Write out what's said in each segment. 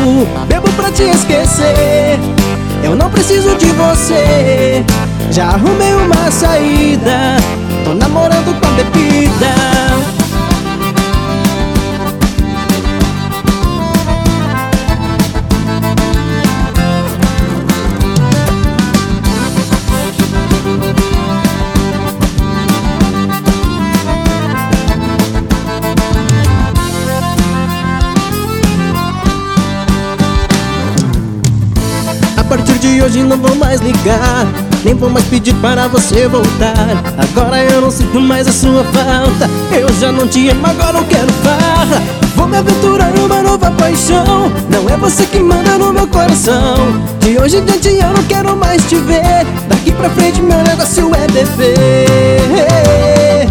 bebo pra te esquecer. Eu não preciso de você, já arrumei uma saída. Tô namorando com a bebida. A partir de hoje não vou mais ligar, nem vou mais pedir para você voltar. Agora eu não sinto mais a sua falta. Eu já não te amo, agora eu quero farra. Vou me aventurar numa nova paixão. Não é você que manda no meu coração. De hoje em diante eu não quero mais te ver. Daqui pra frente meu negócio é beber.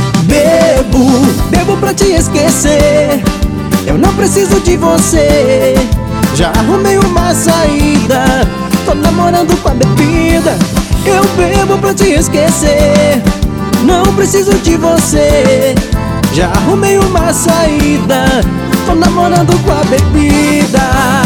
Bebo pra te esquecer. Eu não preciso de você, já arrumei uma saída. Tô namorando com a bebida. Eu bebo pra te esquecer. Não preciso de você, já arrumei uma saída. Tô namorando com a bebida.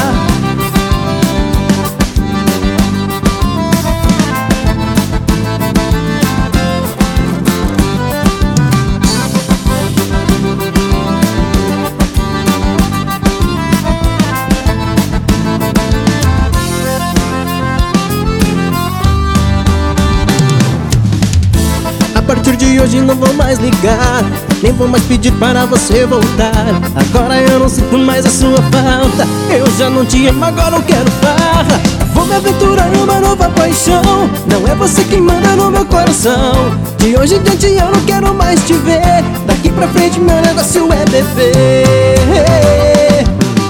A partir de hoje não vou mais ligar, nem vou mais pedir para você voltar. Agora eu não sinto mais a sua falta. Eu já não te amo, agora eu quero farra. Vou me aventurar numa nova paixão. Não é você quem manda no meu coração. De hoje em diante eu não quero mais te ver. Daqui pra frente meu negócio é beber.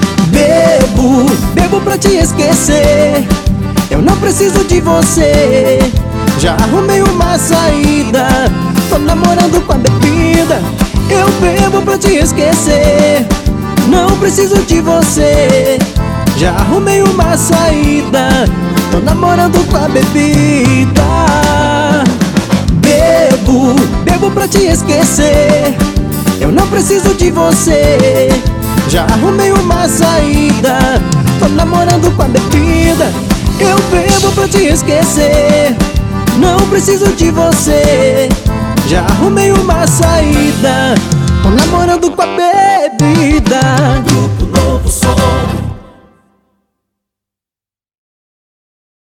Bebo pra te esquecer. Eu não preciso de você, já arrumei uma saída. Tô namorando com a bebida. Eu bebo pra te esquecer. Não preciso de você, já arrumei uma saída. Tô namorando com a bebida. Bebo pra te esquecer. Eu não preciso de você, já arrumei uma saída. Tô namorando com a bebida. Eu bebo pra te esquecer. Não preciso de você, já arrumei uma saída. Tô namorando com a bebida.